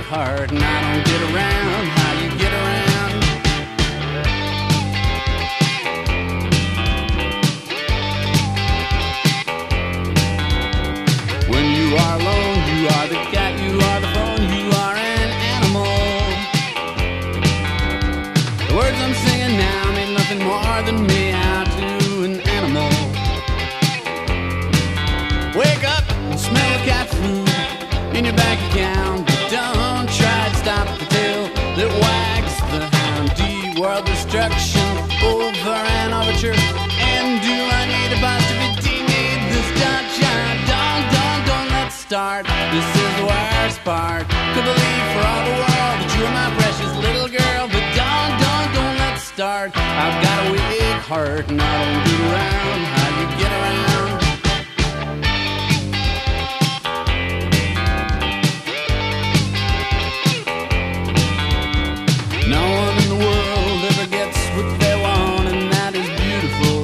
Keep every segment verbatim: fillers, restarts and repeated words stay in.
heart and I don't get around how you get around. When you are alone, you are the cat, you are the phone, you are an animal. The words I'm singing now mean nothing more than me out to an animal. Wake up and smell cat food in your bank account, but don't try to stop the tail that wags the hound. D-world destruction over an overture. And do I need a positivity? Need this dot shot? Don't, don't, don't let's start. This is the worst part. Could believe for all the world that you are my precious little girl, but don't, don't, don't let's start. I've got a weak heart and I don't get around how you get around. No one in the world ever gets what they want, and that is beautiful.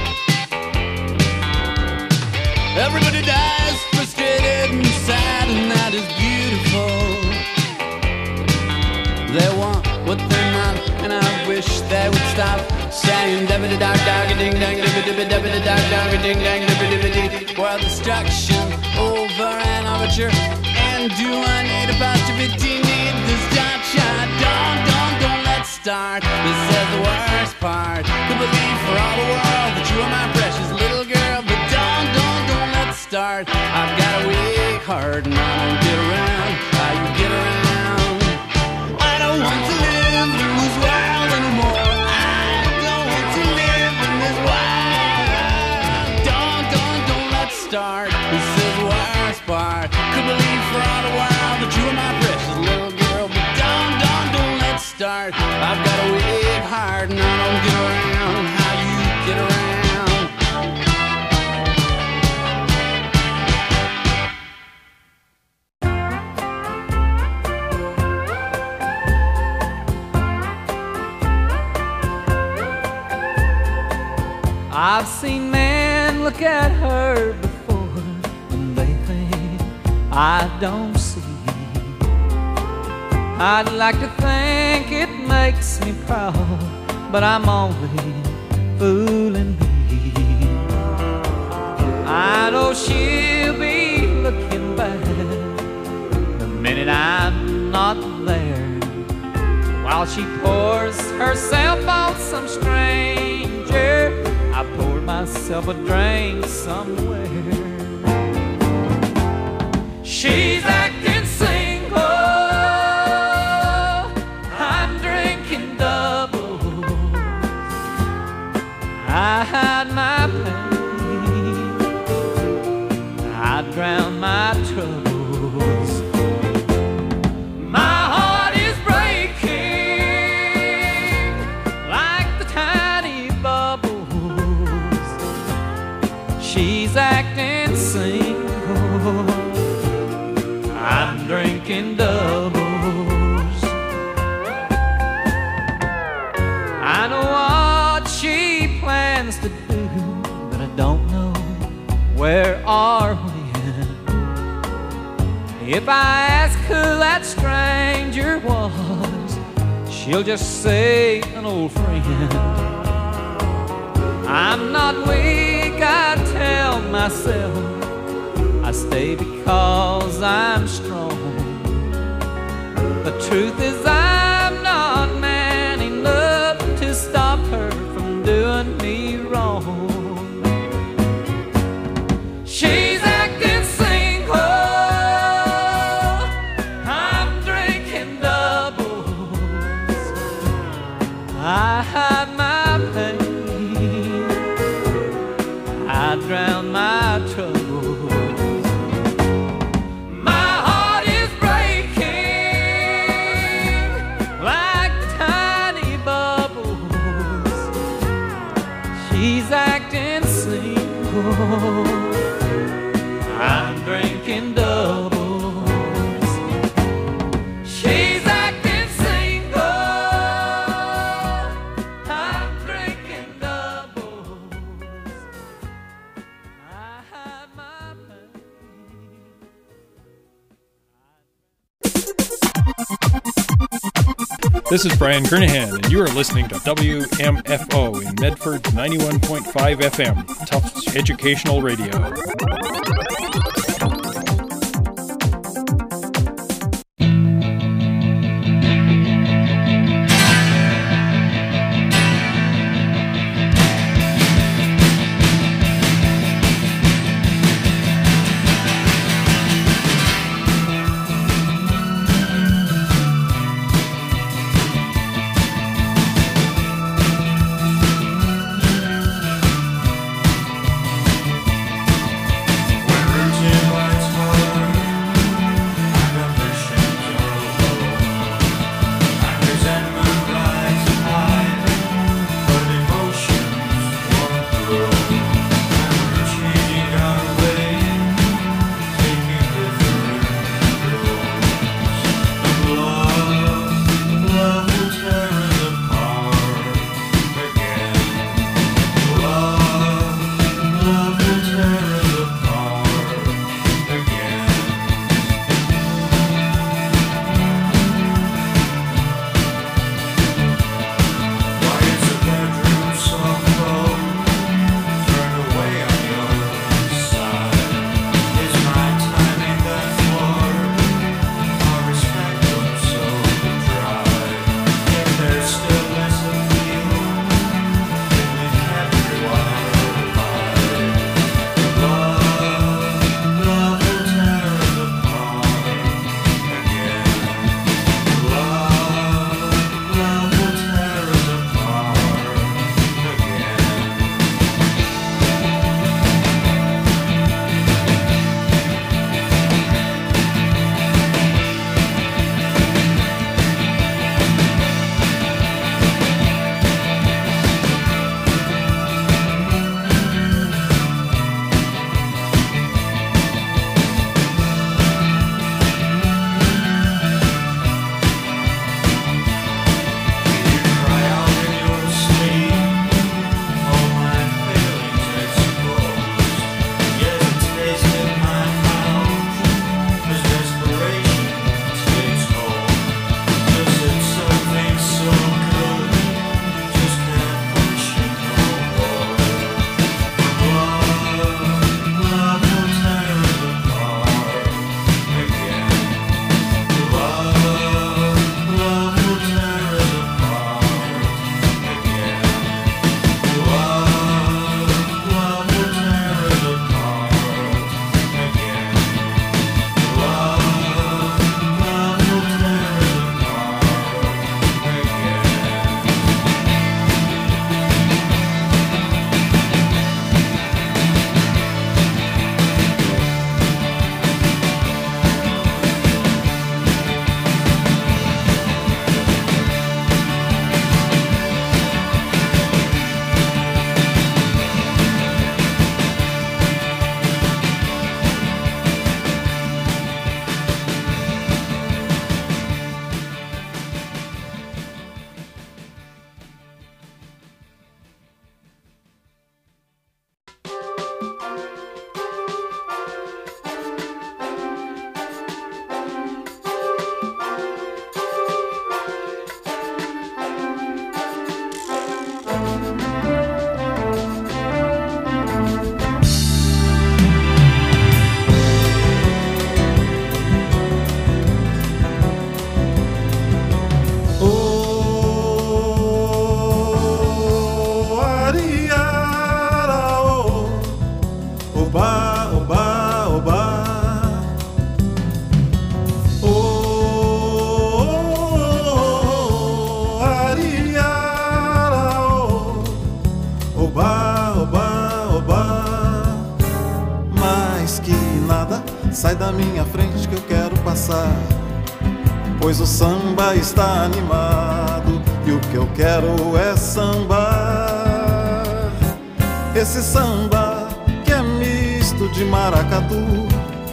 Everybody dies frustrated and sad, and that is beautiful. They want what they're not, and I wish they would stop saying dabba da dog dog a ding dang dabba dabba dabba da dog dog a ding dang dabba dabba dee. World destruction over an overture. And do I need a positivity? Need this dot shot? Don't, don't, don't let's start. This is the worst part. Could believe for all the world that you are my precious little girl, but don't, don't, don't let's start. I've got a weak heart and I don't get around how you get around. I don't want to live in this world anymore. I don't want to live in this world. Don't, don't, don't let's start. This is the worst part. Could believe for all the world that you are my precious little girl, but don't, don't, don't let's start. I've got a weak heart and I don't get around how you get around. I've seen men look at her before and they think I don't see. I'd like to think it makes me proud, but I'm only fooling me. I know she'll be looking back the minute I'm not there, while she pours herself on some stranger. I poured myself a drink somewhere. She's acting single, I'm drinking doubles. I hide my pain, I drown my troubles. My heart is breaking like the tiny bubbles. She's acting single, I'm drinking doubles. I know what she plans to do, but I don't know where or when. If I ask who that stranger was, she'll just say an old friend. I'm not weak, I tell myself. I stay because I'm strong. The truth is I'm not man enough to stop her from doing me wrong. She's acting single, I'm drinking doubles. I hide my pain, I drown my troubles. She's acting single, I'm drinking doubles. She's acting single, I'm drinking doubles. I hide my pain. This is Brian Kernahan, and you are listening to W M F O in Medford ninety-one point five F M, Tufts Educational Radio. Sai da minha frente que eu quero passar, pois o samba está animado e o que eu quero é sambar. Esse samba que é misto de maracatu,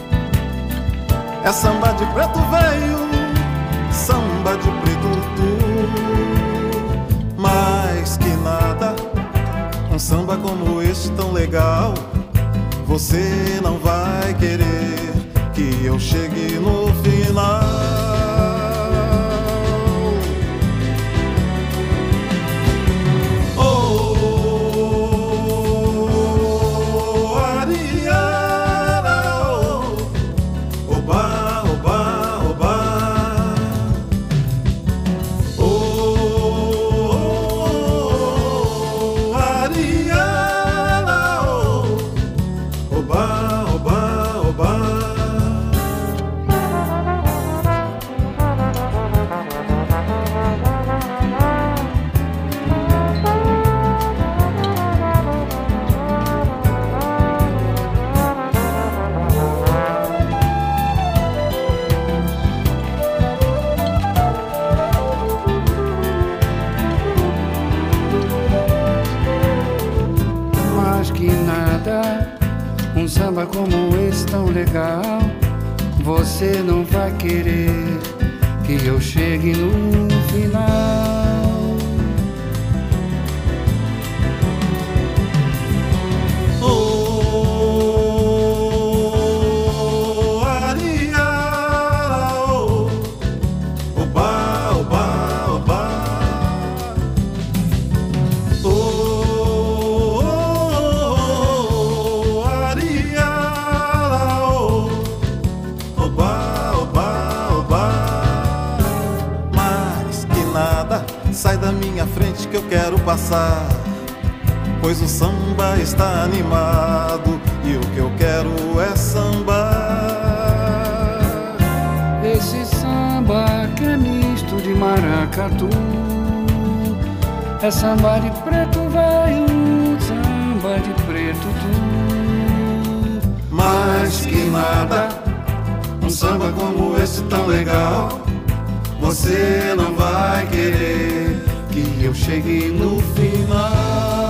é samba de preto velho, samba de preto tu. Mais que nada, um samba como este tão legal, você não vai querer que eu chegue no final. samba como esse tão legal, você não vai querer que eu chegue no final. Sai da minha frente que eu quero passar, pois o samba está animado e o que eu quero é sambar. Esse samba que é misto de maracatu, é samba de preto velho, samba de preto tu. Mais que nada, um samba como esse tão legal, você não vai querer que eu chegue no final.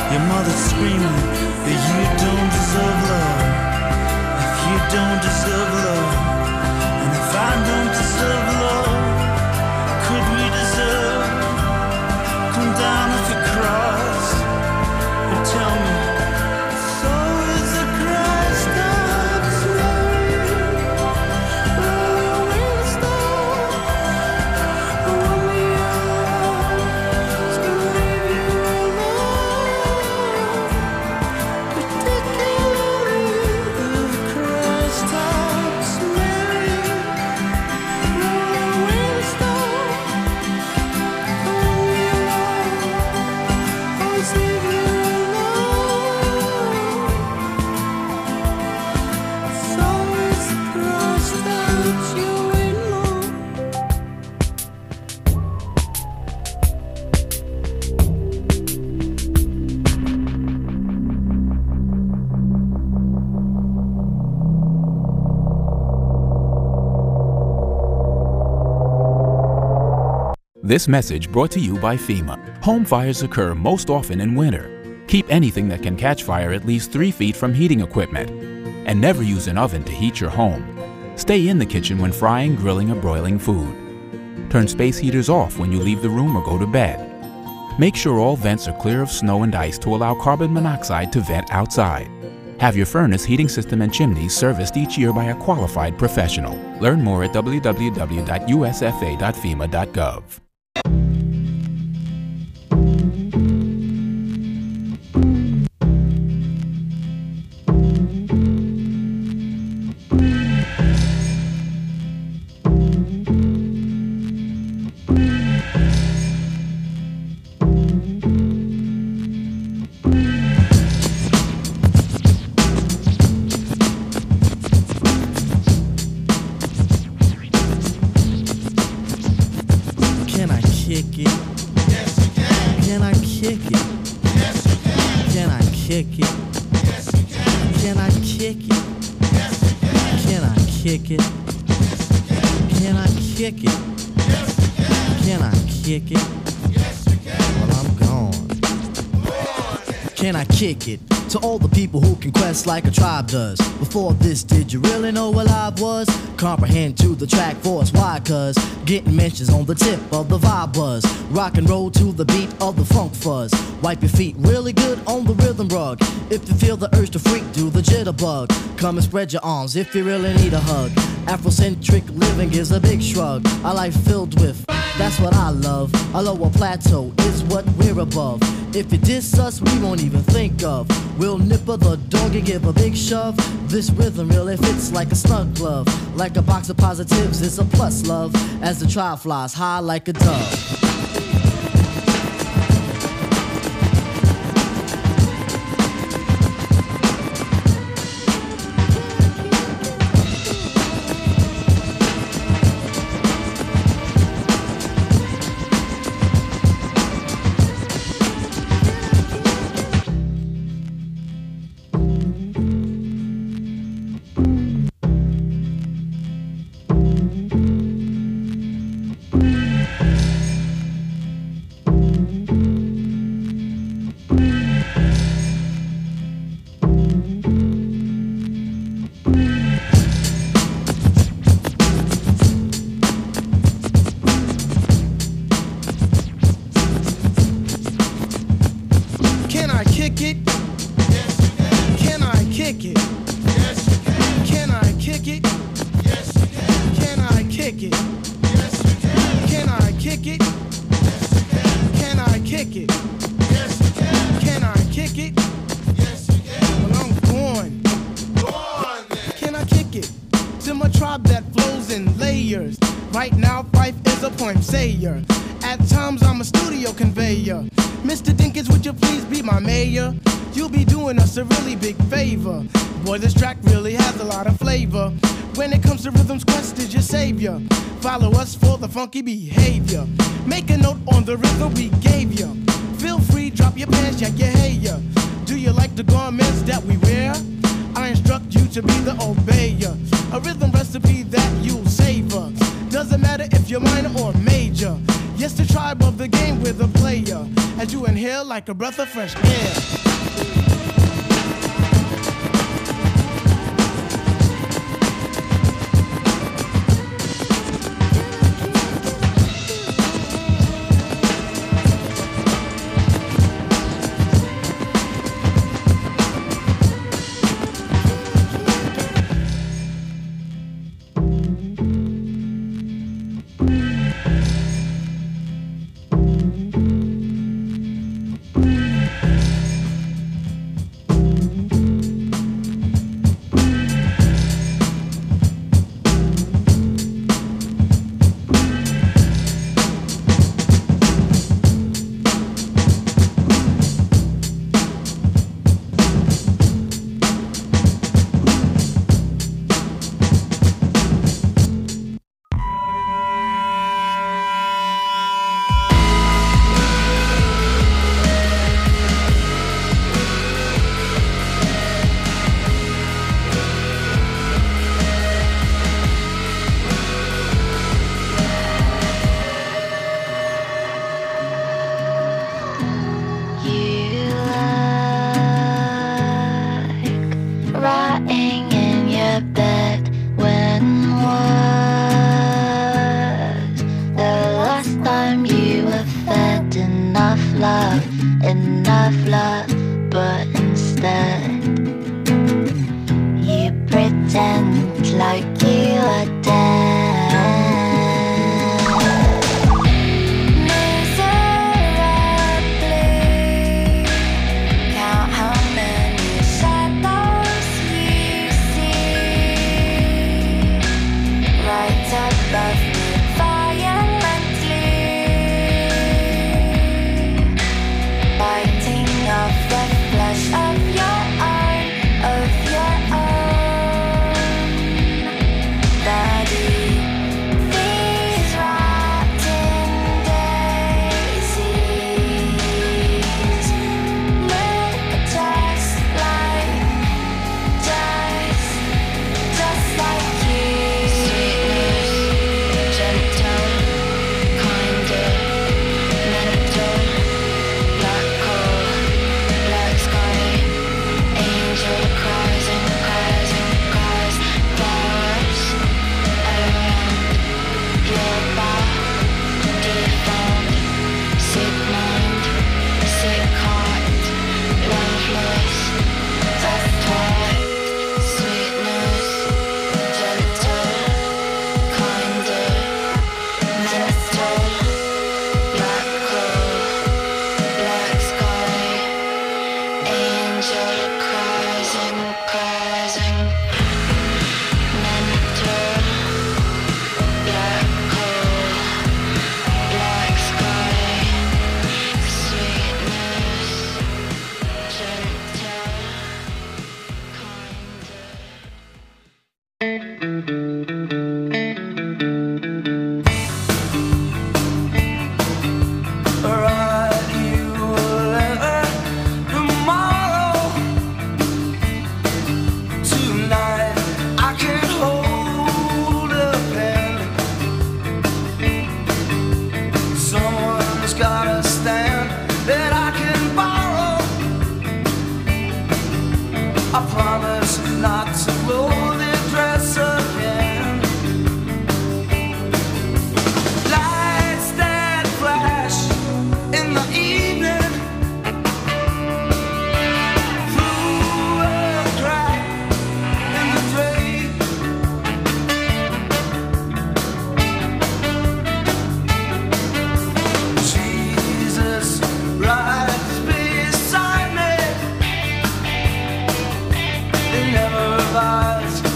Your mother's screaming that you don't deserve love. If you don't deserve love, and if I don't deserve love, could we deserve? Come down off your cross and tell me. So is the Christ of slavery, rolling away the stone. Only yours can leave you alone. Particularly the Christ of slavery, rolling away the stone. Only yours leave you alone. So is the cross that you wait on. This message brought to you by FEMA. Home fires occur most often in winter. Keep anything that can catch fire at least three feet from heating equipment. And never use an oven to heat your home. Stay in the kitchen when frying, grilling, or broiling food. Turn space heaters off when you leave the room or go to bed. Make sure all vents are clear of snow and ice to allow carbon monoxide to vent outside. Have your furnace, heating system, and chimneys serviced each year by a qualified professional. Learn more at w w w dot u s f a dot fema dot gov. Can I kick it? Yes, you can. Can I kick it? Yes, you can. Can I kick it? Yes, you can. Can I kick it? Yes, you can. Can I kick it? Yes, you can. Can I kick it? Yes, you can. Can I kick it? Yes, you can. Well, I'm gone. Can I kick it? To all the people who can quest like a tribe does. Before this, did you really know what live was? Comprehend to the track force, why? Cause getting mentions on the tip of the vibe buzz. Rock and roll to the beat of the funk fuzz. Wipe your feet really good on the rhythm rug. If you feel the urge to freak, do the jitterbug. Come and spread your arms if you really need a hug. Afrocentric living is a big shrug. A life filled with, that's what I love. A lower plateau is what we're above. If you diss us, we won't even think of. We'll nipper the dog and give a big shove. This rhythm really fits like a snug glove. Like a box of positives, it's a plus love. As the tribe flies high like a dove. Follow us for the funky behavior. Make a note on the rhythm we gave you. Feel free, drop your pants, check your hair. Do you like the garments that we wear? I instruct you to be the obeyer. A rhythm recipe that you'll savor. Doesn't matter if you're minor or major. Yes, the tribe of the game with a player. as you inhale like a breath of fresh air. Never revised.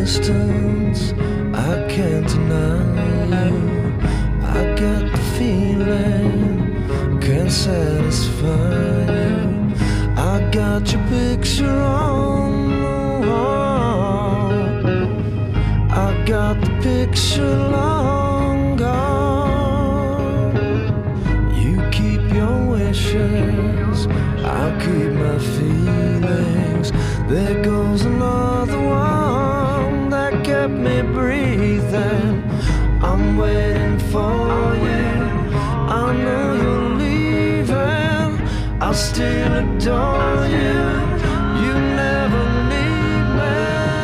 distance, I can't deny you. I get the feeling, can't satisfy you. I got your picture on the wall. I got the picture long gone. You keep your wishes, I'll keep my feelings. There goes another one that kept me breathing. I'm waiting for you. I know you're leaving. I'll still adore you. You never leave me.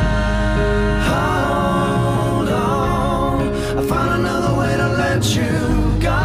Hold on, I found another way to let you go.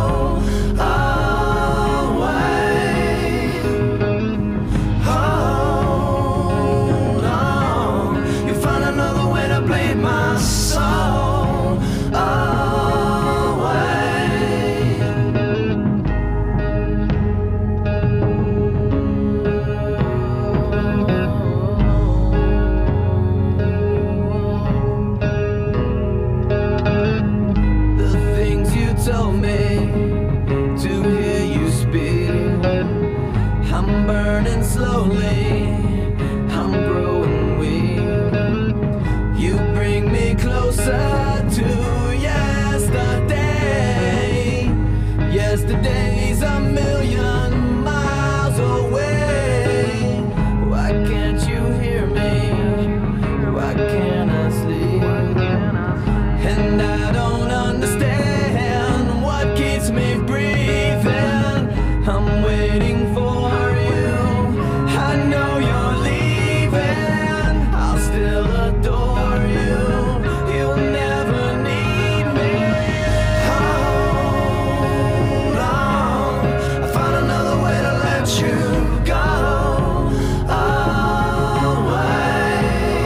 Yesterday's a million miles away. Why can't you hear me? Why can't I sleep? And I don't understand what keeps me breathing. I'm waiting for you. I know you're leaving. I'll still adore you. You'll never need me. You go away.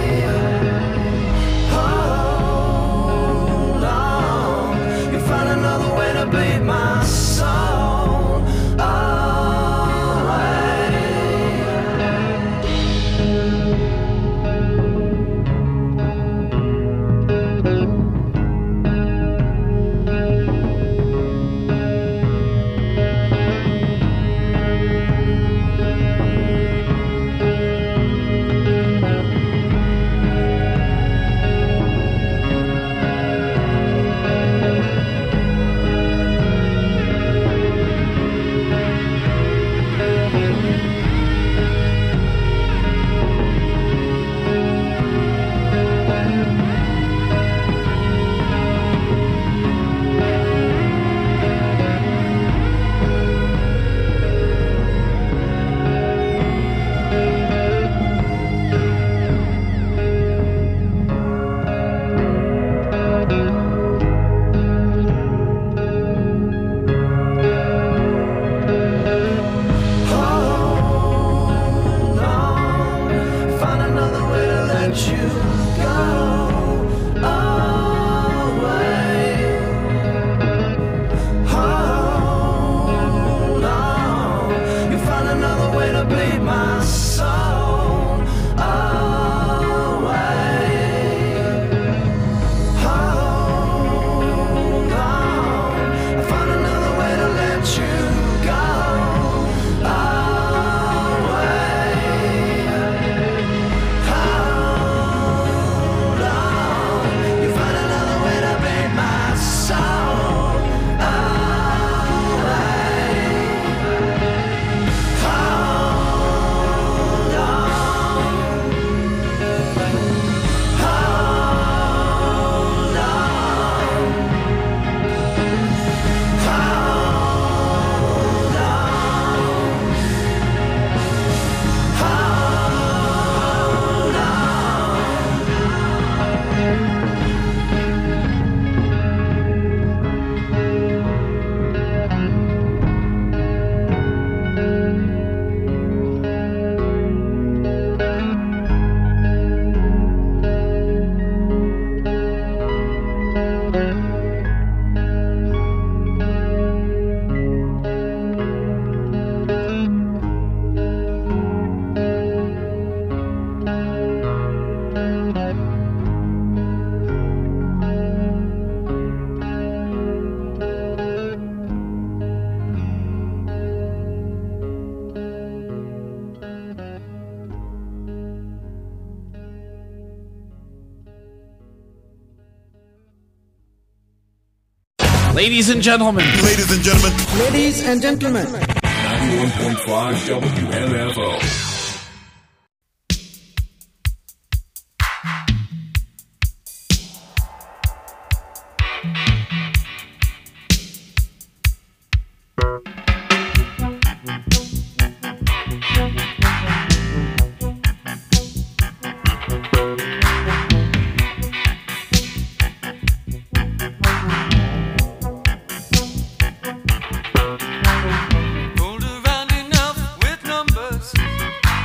Hold on, you find another way to bleed my soul away. Hold Ladies and gentlemen. Ladies and gentlemen. Ladies and gentlemen. ninety-one point five W M F O. Rolled around enough with numbers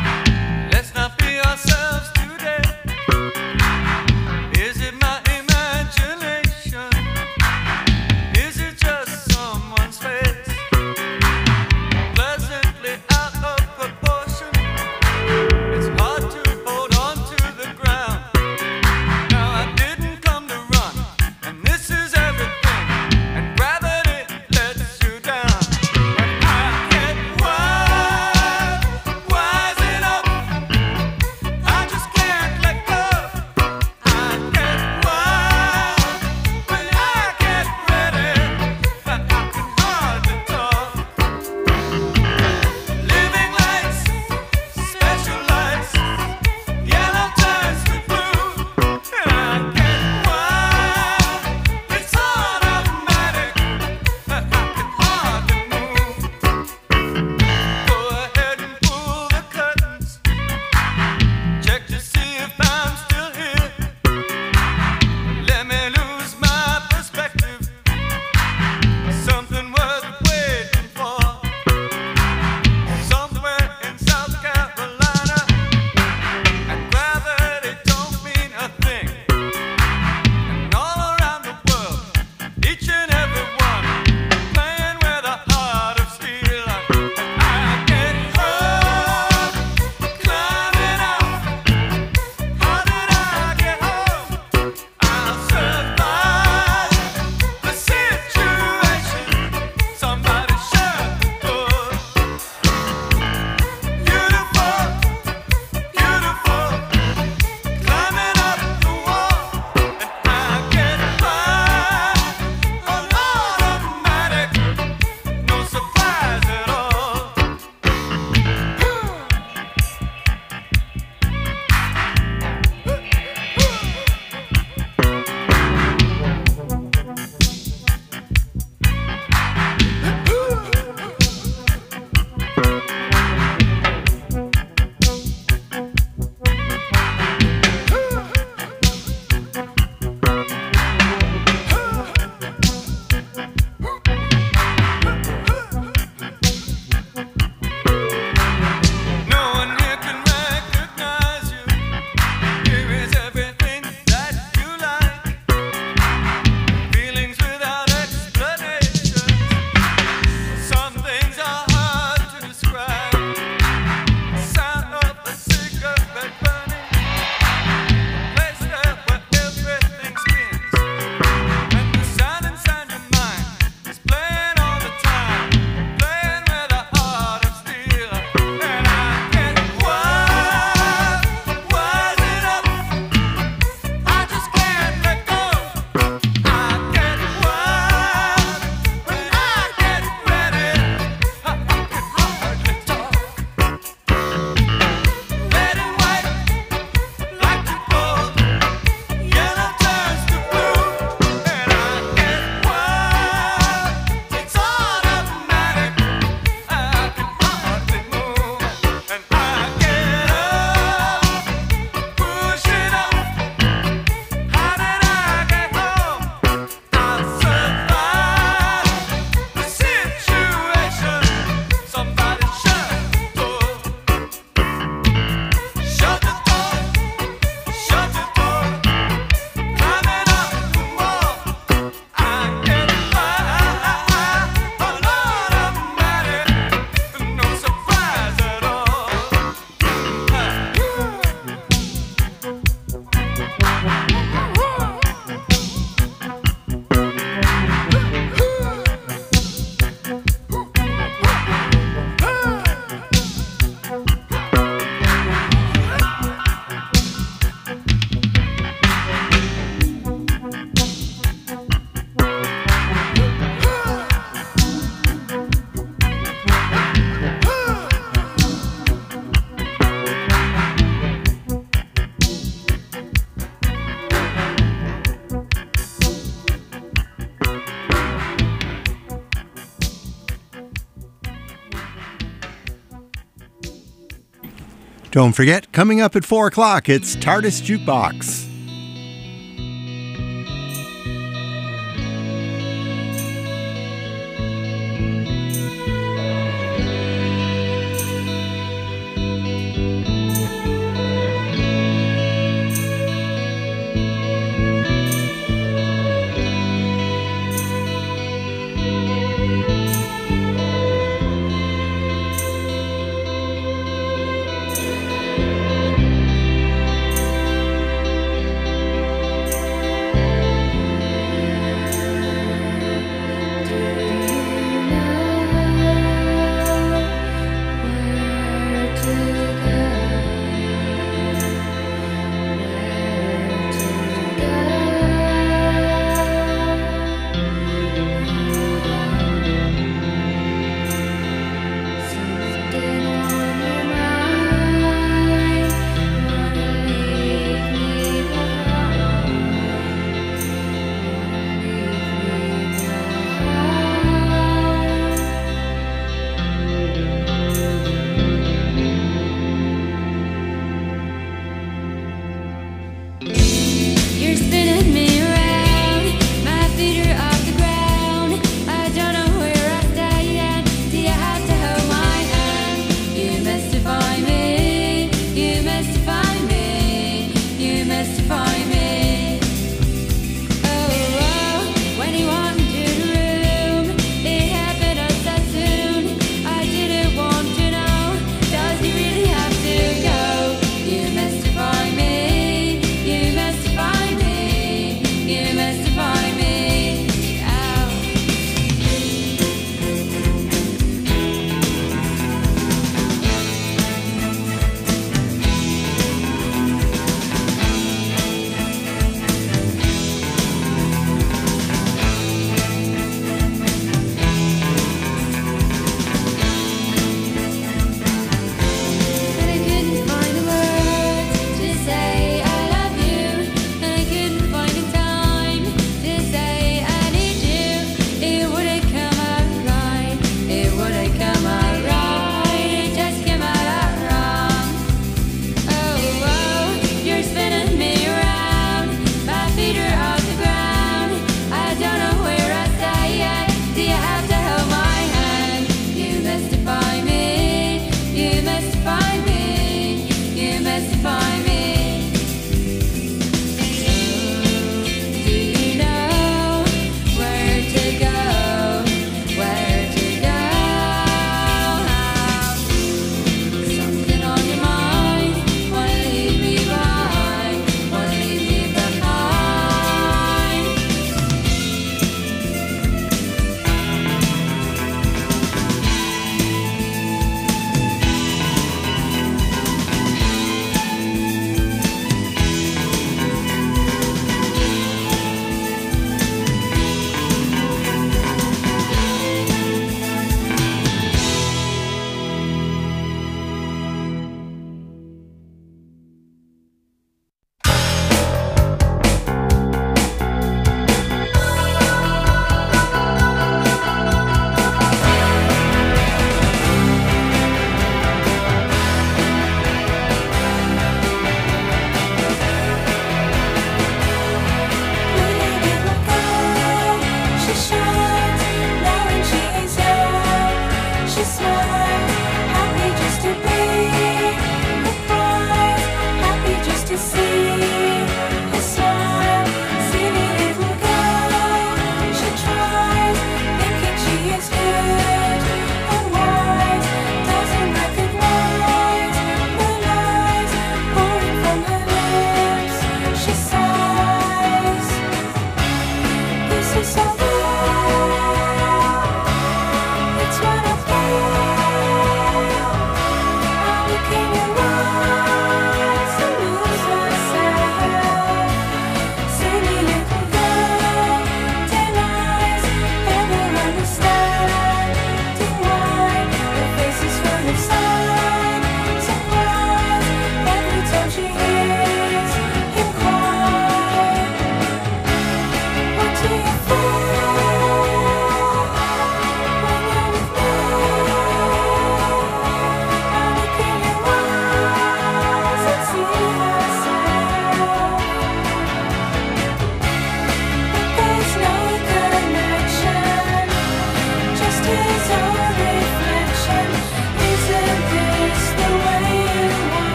Don't forget, coming up at four o'clock, it's TARDIS Jukebox.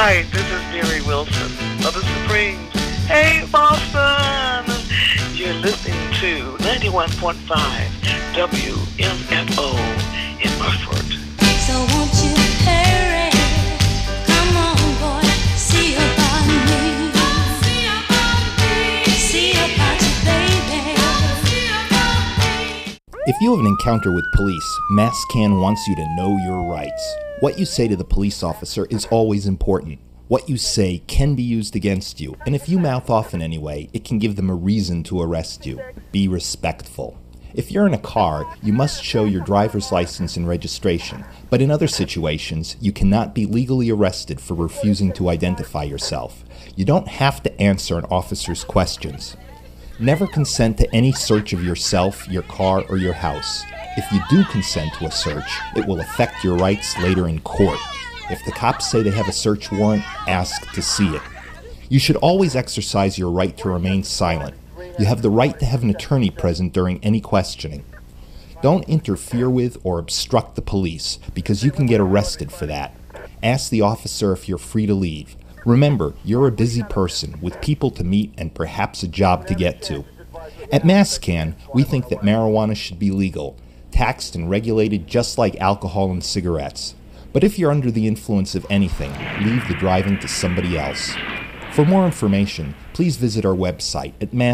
Hi, this is Mary Wilson of the Supremes. Hey, Boston! You're listening to ninety-one point five W M F O in Burford. So won't you hurry? Come on, boy, see about me. See about me. See about you, baby. See about me. If you have an encounter with police, MassCan wants you to know your rights. What you say to the police officer is always important. What you say can be used against you, and if you mouth off in any way, it can give them a reason to arrest you. Be respectful. If you're in a car, you must show your driver's license and registration, but in other situations, you cannot be legally arrested for refusing to identify yourself. You don't have to answer an officer's questions. Never consent to any search of yourself, your car, or your house. If you do consent to a search, it will affect your rights later in court. If the cops say they have a search warrant, ask to see it. You should always exercise your right to remain silent. You have the right to have an attorney present during any questioning. Don't interfere with or obstruct the police, because you can get arrested for that. Ask the officer if you're free to leave. Remember, you're a busy person with people to meet and perhaps a job to get to. At MassCan, we think that marijuana should be legal, taxed and regulated just like alcohol and cigarettes. But if you're under the influence of anything, leave the driving to somebody else. For more information, please visit our website at mass